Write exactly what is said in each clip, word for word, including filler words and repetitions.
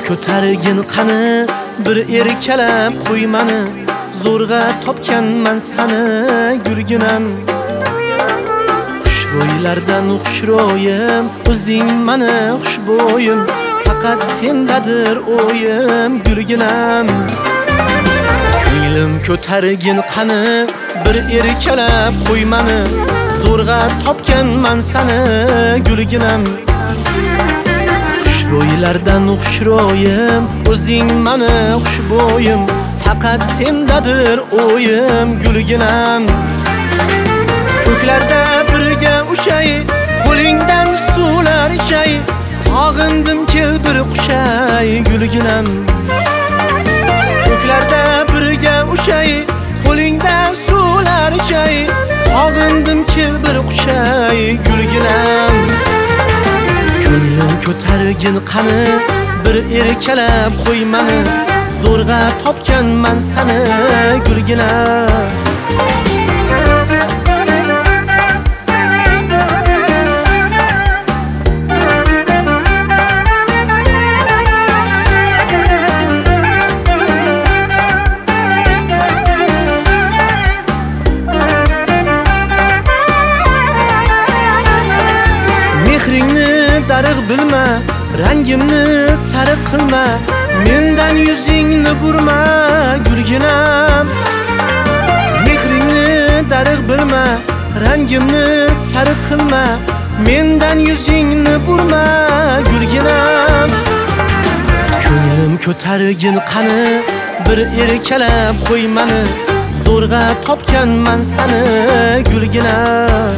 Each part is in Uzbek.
ko'targin qani bir erkalab qo'ymani, zo'rg'a topganman sani gulginam. Xushbo'ylardan xushro'yim, o'zing mani xushbo'yim, faqat sendadir o'yim gulginam. Ko'nglim ko'targin qani bir erkalab qo'ymani, zo'rg'a topganman sani gulginam. Xushro'ylardan xushro'yim, o'zing mani xushbo'yim, faqat sendadir o'yim gulginam. Ko'klarda birga ushay, qo'lingdan suvlar ichay, sog'indim kel bir qushay gulginam. Ko'klarda birga ushay, qo'lingdan suvlar ichay, sog'indim kel bir qushay gulginam. Ko'nglim ko'targin qani bir erkalab qo'ymani, zo'rg'a topganman sani gulginam. Mehringni darigʼ bilma, rangimni sariq qilma, mendan yuzingni burma gulginam. Mehringni darigʼ bilma, rangimni sariq qilma, mendan yuzingni burma gulginam. Ko'nglim ko'targin qani bir erkalab qo'ymani, zo'rg'a topganman sani gulginam.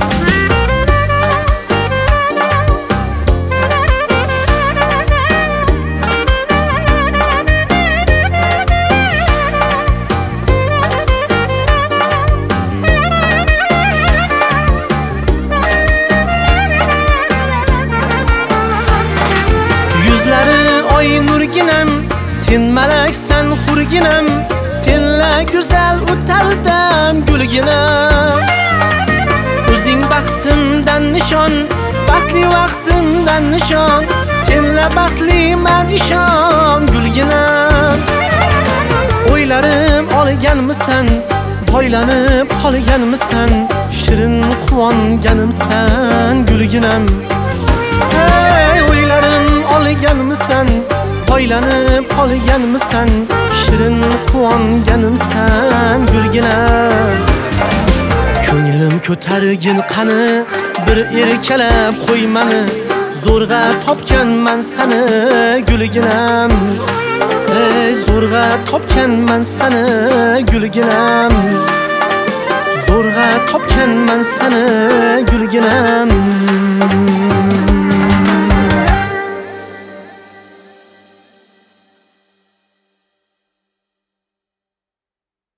Nurginam, sen malaksan hurginam, senla go'zal o'tardim gulginam. O'zing baxtimdan nishon, baxtli vaqtimdan nishon, senla baxtliman ishon gulginam. O'ylarim olganmisan, toylanib qolganmisan, shirin quvonganimsan gulginam. Hey, o'ylarim olganmisan, toylanib qolganmisan, shirin quvonganimsan gulginam. Ko'nglim ko'targin qani bir erkalab qo'ymani, zo'rg'a topganman sani gulginam. Ey, zo'rg'a topganman sani gulginam, zo'rg'a topganman sani gulginam.